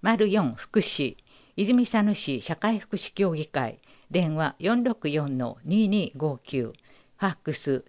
04福祉泉佐野市社会福祉協議会電話464-2259ファックス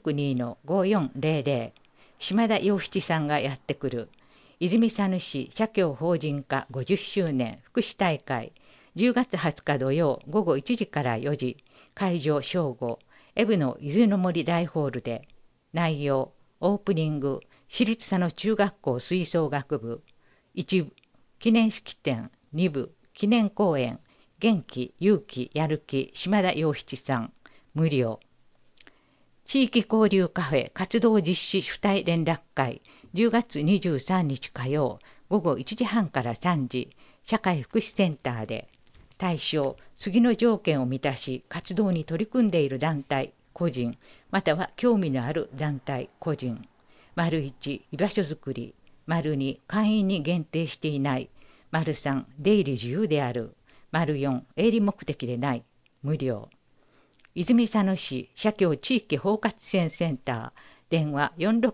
462-5400島田洋七さんがやってくる泉佐野市社協法人化50周年福祉大会10月20日土曜午後1時から4時会場正午エブの伊豆の森大ホールで内容オープニング私立佐野中学校吹奏楽部1部記念式典2部記念公演元気勇気やる気島田洋七さん無料地域交流カフェ活動実施主体連絡会10月23日火曜午後1時半から3時社会福祉センターで対象次の条件を満たし活動に取り組んでいる団体個人または興味のある団体個人 ① 居場所づくり ② 会員に限定していない ③ 出入り自由である �4 営利目的でない無料泉佐野市社協地域包括支援センター電話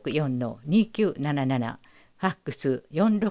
464-2977ファックス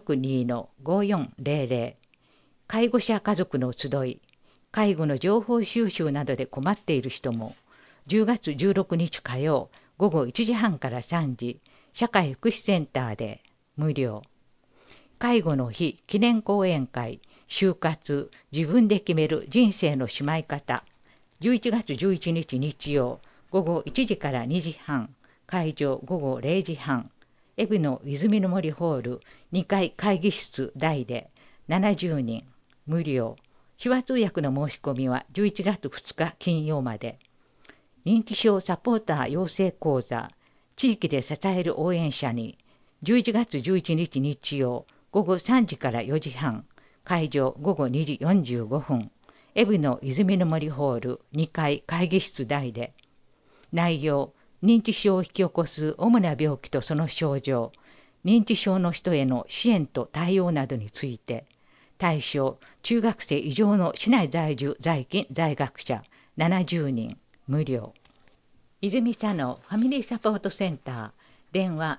462-5400介護者家族の集い介護の情報収集などで困っている人も10月16日火曜午後1時半から3時社会福祉センターで無料介護の日記念講演会就活自分で決める人生のしまい方11月11日日曜午後1時から2時半会場午後0時半エブの泉の森ホール2階会議室大で70人無料手話通訳の申し込みは11月2日金曜まで認知症サポーター養成講座地域で支える応援者に11月11日日曜午後3時から4時半会場午後2時45分エブの泉の森ホール2階会議室大で内容認知症を引き起こす主な病気とその症状認知症の人への支援と対応などについて対象中学生以上の市内在住在勤在学者70人無料泉佐野ファミリーサポートセンター電話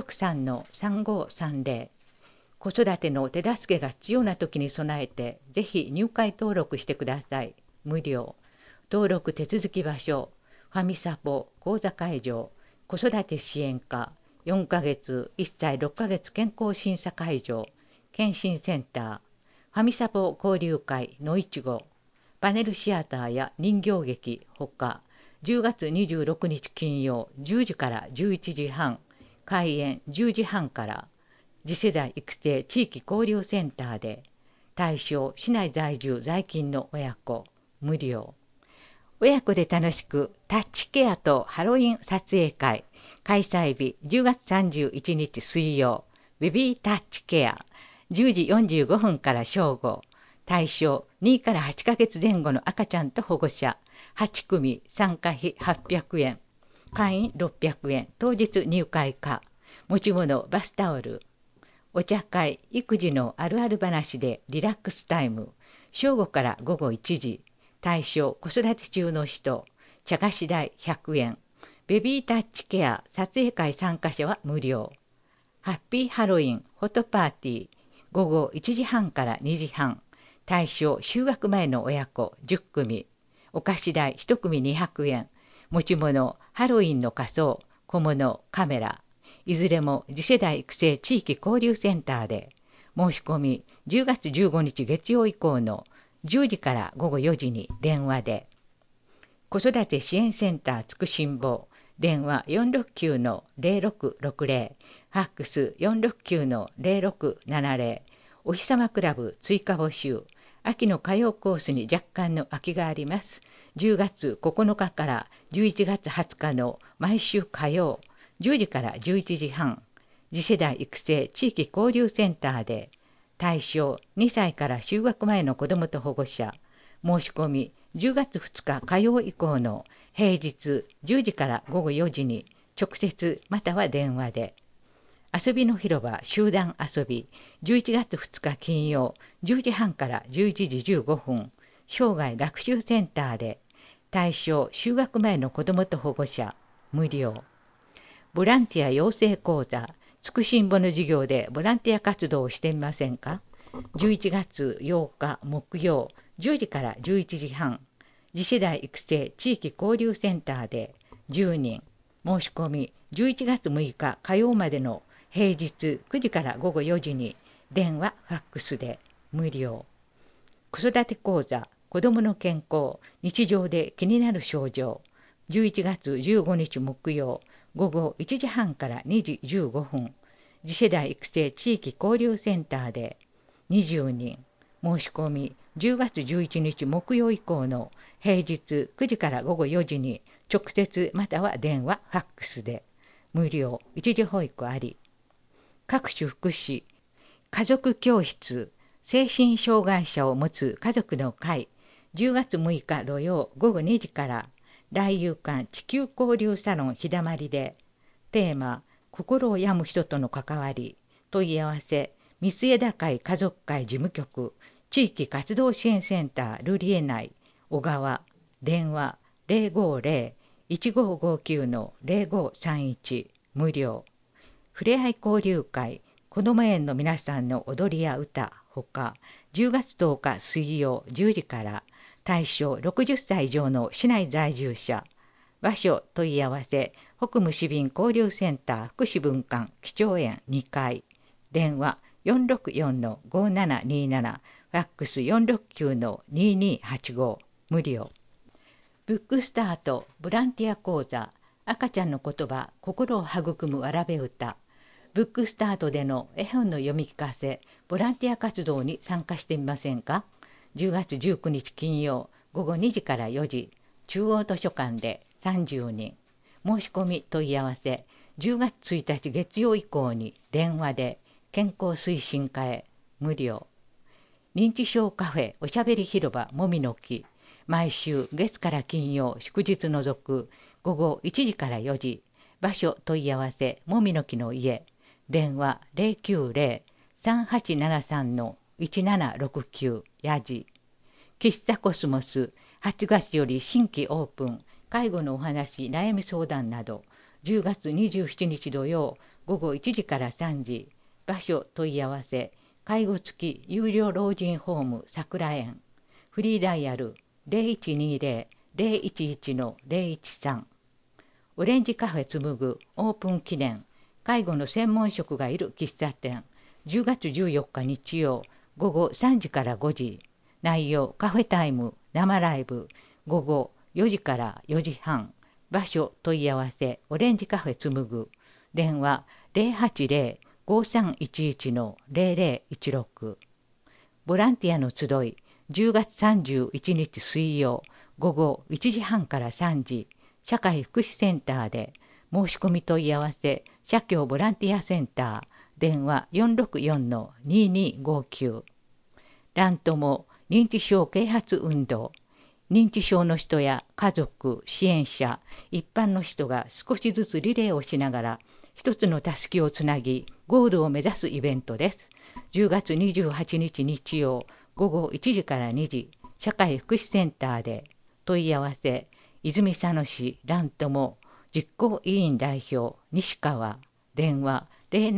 463-3530子育ての手助けが必要な時に備えてぜひ入会登録してください無料登録手続き場所ファミサポ講座会場子育て支援課4ヶ月1歳6ヶ月健康審査会場検診センターファミサポ交流会のいちごパネルシアターや人形劇ほか10月26日金曜10時から11時半開演10時半から次世代育成地域交流センターで対象市内在住在勤の親子無料親子で楽しくタッチケアとハロウィン撮影会開催日10月31日水曜ベビータッチケア10時45分から正午対象2から8ヶ月前後の赤ちゃんと保護者8組参加費800円会員600円当日入会可持ち物バスタオルお茶会育児のあるある話でリラックスタイム正午から午後1時対象子育て中の人茶菓子代100円ベビータッチケア撮影会参加者は無料ハッピーハロウィンフォトパーティー午後1時半から2時半対象就学前の親子10組お菓子代1組200円持ち物ハロウィンの仮装小物カメラいずれも次世代育成地域交流センターで申し込み10月15日月曜以降の10時から午後4時に電話で子育て支援センターつくしんぼ電話469-0660ファックス469-0670お日様クラブ追加募集秋の歌謡コースに若干の空きがあります10月9日から11月20日の毎週火曜10時から11時半次世代育成地域交流センターで対象2歳から就学前の子どもと保護者申し込み10月2日火曜以降の平日10時から午後4時に直接または電話で遊びの広場集団遊び11月2日金曜10時半から11時15分生涯学習センターで対象就学前の子どもと保護者無料ボランティア養成講座つくしんぼの授業でボランティア活動をしてみませんか 11月8日木曜10時から11時半、次世代育成地域交流センターで10人、申し込み11月6日火曜までの平日9時から午後4時に電話・ファックスで無料。子育て講座、子どもの健康、日常で気になる症状、11月15日木曜午後1時半から2時15分、次世代育成地域交流センターで20人、申し込み10月11日木曜以降の平日9時から午後4時に直接または電話・ファックスで無料、一時保育あり。各種福祉、家族教室、精神障害者を持つ家族の会、10月6日土曜午後2時から大遊館地球交流サロン日だまりで、テーマ、心を病む人との関わり、問い合わせ、三枝会家族会事務局、地域活動支援センタールリエ内、小川、電話050-1559-0531、無料。ふれあい交流会、こども園の皆さんの踊りや歌ほか、10月10日水曜10時から対象60歳以上の市内在住者。場所問い合わせ、北務市民交流センター福祉文館基調園2階、電話464-5727、ファックス469-2285、無料。ブックスタートボランティア講座、赤ちゃんの言葉、心を育むわらべ歌。ブックスタートでの絵本の読み聞かせ、ボランティア活動に参加してみませんか。10月19日金曜午後2時から4時、中央図書館で30人。申し込み問い合わせ、10月1日月曜以降に電話で健康推進課へ、無料。認知症カフェおしゃべり広場もみの木、毎週月から金曜祝日除く午後1時から4時、場所問い合わせ、もみの木の家、電話090-3873-1769、やじ。喫茶コスモス、8月より新規オープン、介護のお話、悩み相談など、10月27日土曜午後1時から3時、場所問い合わせ、介護付き有料老人ホーム桜園、フリーダイヤル0120-011-013、オレンジカフェ紡ぐオープン記念、介護の専門職がいる喫茶店、10月14日日曜午後3時から5時、内容カフェタイム生ライブ午後4時から4時半、場所問い合わせ、オレンジカフェ紡ぐ、電話080-5311-0016。ボランティアの集い、10月31日水曜午後1時半から3時、社会福祉センターで、申し込み問い合わせ、社協ボランティアセンター、電話464-2259。ラントモ認知症啓発運動、認知症の人や家族、支援者、一般の人が少しずつリレーをしながら、一つのたすきをつなぎ、ゴールを目指すイベントです。10月28日日曜午後1時から2時、社会福祉センターで、問い合わせ、泉佐野市ラントモ実行委員代表西川、電話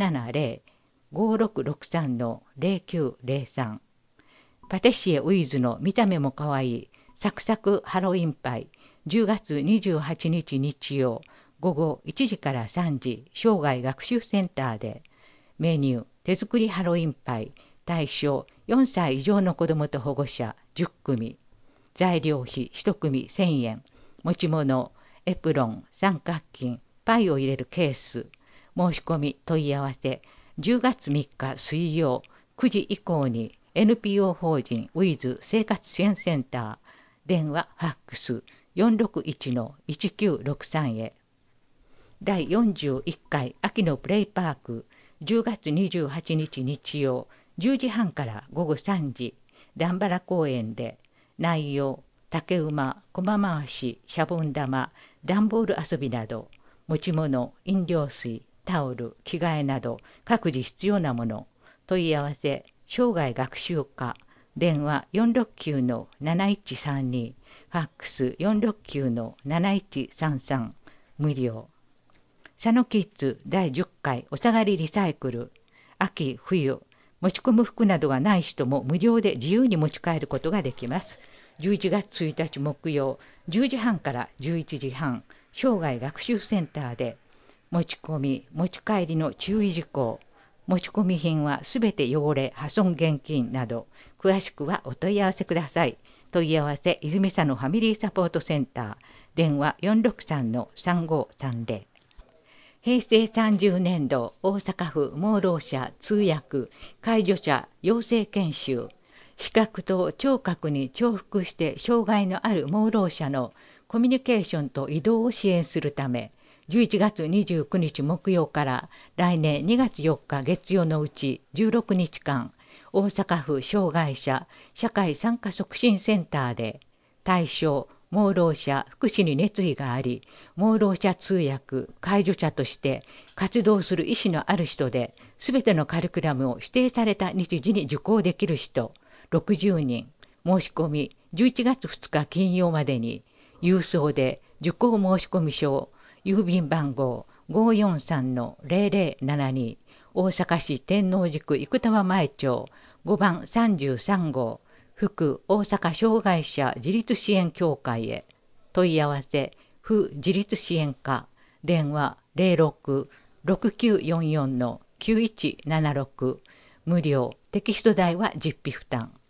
070-5663-0903。パティシエウィズの見た目もかわいいサクサクハロウィンパイ、10月28日日曜午後1時から3時、生涯学習センターで、メニュー手作りハロウィンパイ、対象4歳以上の子どもと保護者10組、材料費1組1000円、持ち物エプロン、三角巾、パイを入れるケース。申し込み問い合わせ、10月3日水曜9時以降に NPO 法人ウィズ生活支援センター、電話ファックス461-1963へ。第41回秋のプレイパーク、10月28日日曜10時半から午後3時、段原公園で、内容竹馬、駒回し、シャボン玉、段ボール遊びなど、持ち物、飲料水、タオル、着替えなど各自必要なもの、問い合わせ、生涯学習課、電話469-7132、ファックス469-7133、無料。佐野キッズ第10回お下がりリサイクル、秋冬持ち込む服などがない人も無料で自由に持ち帰ることができます。11月1日木曜10時半から11時半、生涯学習センターで持ち込み、持ち帰りの注意事項、持ち込み品はすべて汚れ、破損現金など、詳しくはお問い合わせください。問い合わせ、泉佐野ファミリーサポートセンター、電話463-3530。平成30年度大阪府盲ろう者通訳介助者養成研修、視覚と聴覚に重複して障害のある盲ろう者のコミュニケーションと移動を支援するため、11月29日木曜から来年2月4日月曜のうち16日間、大阪府障害者社会参加促進センターで対象盲ろう者福祉に熱意があり、盲ろう者通訳介助者として活動する意思のある人で、すべてのカリキュラムを指定された日時に受講できる人60人、申し込み11月2日金曜までに郵送で受講申込書、郵便番号 543-0072、 大阪市天王寺区生田前町5番33号府大阪障害者自立支援協会へ。問い合わせ府自立支援課、電話06-6944-9176、無料、テキスト代は実費負担。